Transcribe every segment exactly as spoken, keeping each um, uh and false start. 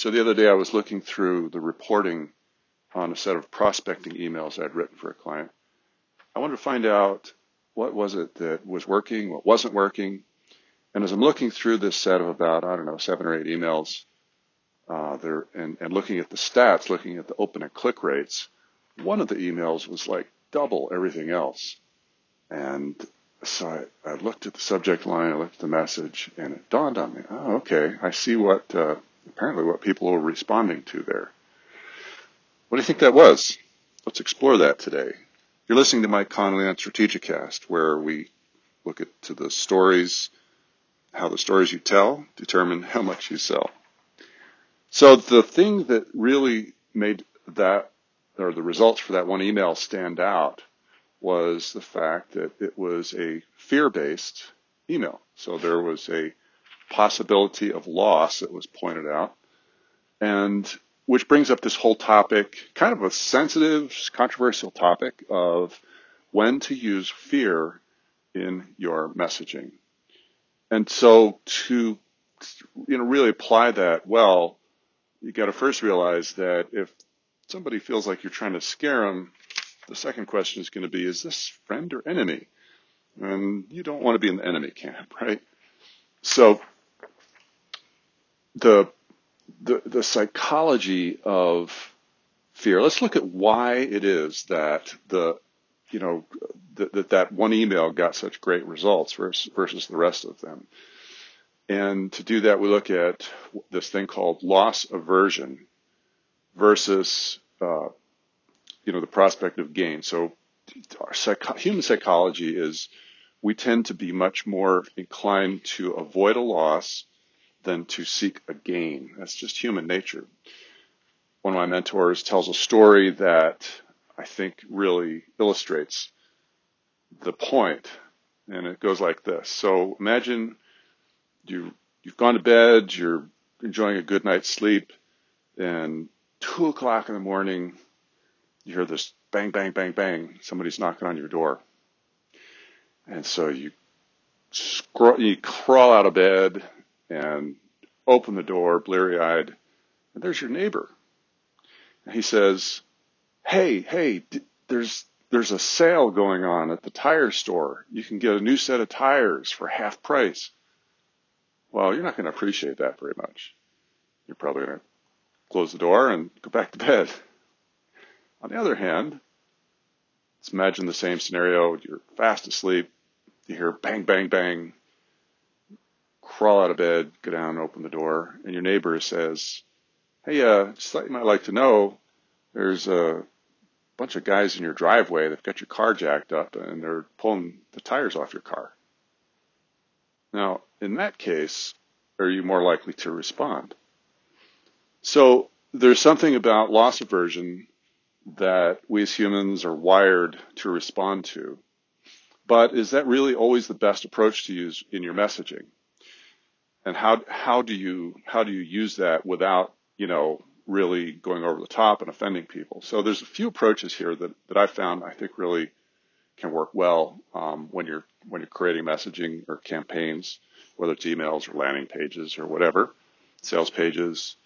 So the other day I was looking through the reporting on a set of prospecting emails I'd written for a client. I wanted to find out what was it that was working, what wasn't working. And as I'm looking through this set of about, I don't know, seven or eight emails, uh, there, and, and looking at the stats, looking at the open and click rates, one of the emails was like double everything else. And so I, I looked at the subject line, I looked at the message, and it dawned on me, oh, okay, I see what, uh, apparently what people were responding to there. What do you think that was? Let's explore that today. You're listening to Mike Connolly on Strategicast, where we look at to the stories, how the stories you tell determine how much you sell. So the thing that really made that, or the results for that one email stand out, was the fact that it was a fear-based email. So there was a possibility of loss that was pointed out, and which brings up this whole topic, kind of a sensitive, controversial topic of when to use fear in your messaging. And so to, you know, really apply that well, you got to first realize that if somebody feels like you're trying to scare them, the second question is going to be, is this friend or enemy? And you don't want to be in the enemy camp, right? So the the, the psychology of fear, let's look at why it is that the you know that that, that one email got such great results versus, versus the rest of them. And to do that, we look at this thing called loss aversion versus uh, you know the prospect of gain. So our psych- human psychology is we tend to be much more inclined to avoid a loss than to seek a gain. That's just human nature. One of my mentors tells a story that I think really illustrates the point, and it goes like this. So imagine you, you've gone to bed, you're enjoying a good night's sleep, and two o'clock in the morning, you hear this bang, bang, bang, bang. Somebody's knocking on your door. And so you scroll, you crawl out of bed and open the door, bleary-eyed, and there's your neighbor. And he says, hey, hey, d- there's there's a sale going on at the tire store. You can get a new set of tires for half price. Well, you're not going to appreciate that very much. You're probably going to close the door and go back to bed. On the other hand, let's imagine the same scenario. You're fast asleep. You hear bang, bang, bang. Crawl out of bed, go down and open the door, and your neighbor says, hey, uh, just thought you might like to know, there's a bunch of guys in your driveway that've got your car jacked up and they're pulling the tires off your car. Now, in that case, are you more likely to respond? So there's something about loss aversion that we as humans are wired to respond to. But is that really always the best approach to use in your messaging? And how how do you how do you use that without, you know, really going over the top and offending people? So there's a few approaches here that, that I found I think really can work well um, when you're when you're creating messaging or campaigns, whether it's emails or landing pages or whatever, sales pages.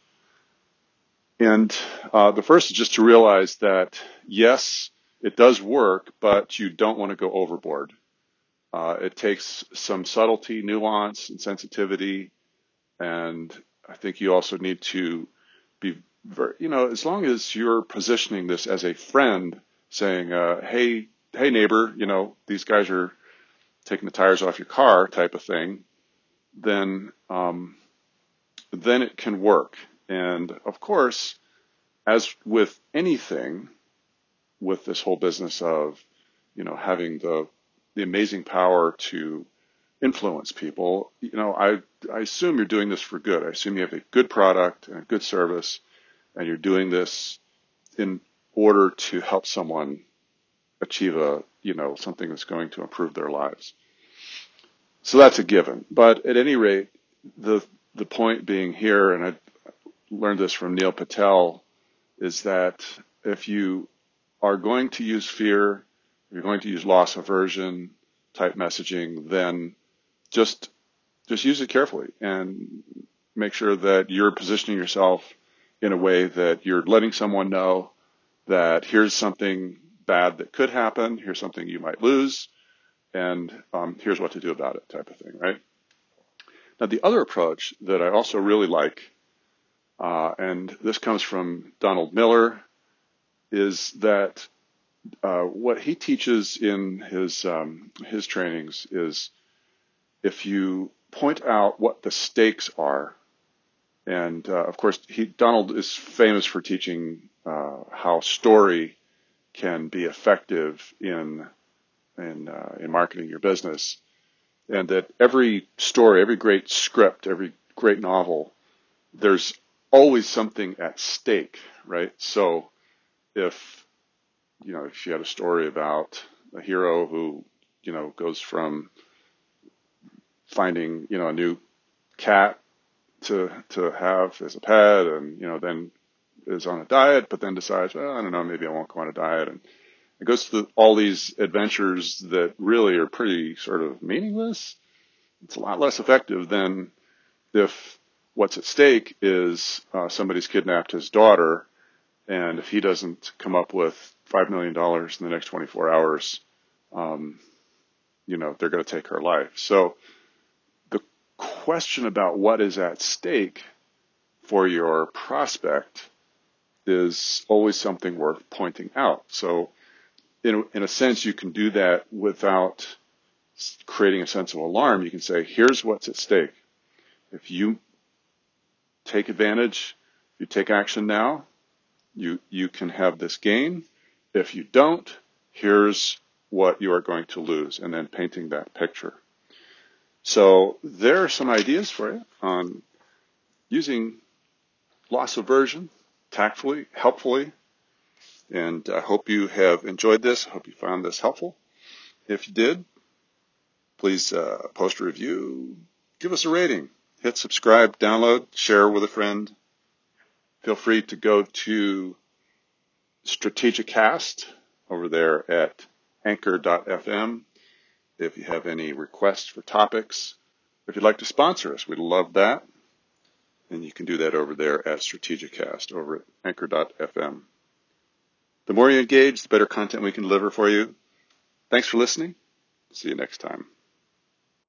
And uh, the first is just to realize that yes, it does work, but you don't want to go overboard. Uh, it takes some subtlety, nuance, and sensitivity, and I think you also need to be very, you know, as long as you're positioning this as a friend, saying, uh, "Hey, hey, neighbor, you know, these guys are taking the tires off your car," type of thing, then um, then it can work. And of course, as with anything, with this whole business of, you know, having the the amazing power to influence people, you know, I I assume you're doing this for good. I assume you have a good product and a good service, and you're doing this in order to help someone achieve a, you know, something that's going to improve their lives. So that's a given. But at any rate, the the point being here, and I learned this from Neil Patel, is that if you are going to use fear, you're going to use loss aversion type messaging, then just just use it carefully and make sure that you're positioning yourself in a way that you're letting someone know that here's something bad that could happen, here's something you might lose, and um, here's what to do about it, type of thing, right? Now, the other approach that I also really like, uh, and this comes from Donald Miller, is that uh, what he teaches in his um, his trainings is if you point out what the stakes are, and uh, of course, he, Donald is famous for teaching uh, how story can be effective in in uh, in marketing your business, and that every story, every great script, every great novel, there's always something at stake, right? So if you know if you had a story about a hero who you know goes from finding you know a new cat to to have as a pet, and you know then is on a diet, but then decides, well, I don't know, maybe I won't go on a diet, and it goes through all these adventures that really are pretty sort of meaningless. It's a lot less effective than if what's at stake is uh, somebody's kidnapped his daughter, and if he doesn't come up with five million dollars in the next twenty-four hours, um, you know, they're going to take her life. So the question about what is at stake for your prospect is always something worth pointing out. So in a, in a sense, you can do that without creating a sense of alarm. You can say, here's what's at stake. If you take advantage, you take action now, you, you can have this gain. If you don't, here's what you are going to lose, and then painting that picture. So there are some ideas for you on using loss aversion tactfully, helpfully, and I hope you have enjoyed this. I hope you found this helpful. If you did, please uh, post a review, give us a rating, hit subscribe, download, share with a friend. Feel free to go to StrategicCast over there at anchor dot f m if you have any requests for topics. If you'd like to sponsor us, we'd love that. And you can do that over there at StrategicCast over at anchor dot f m. The more you engage, the better content we can deliver for you. Thanks for listening. See you next time.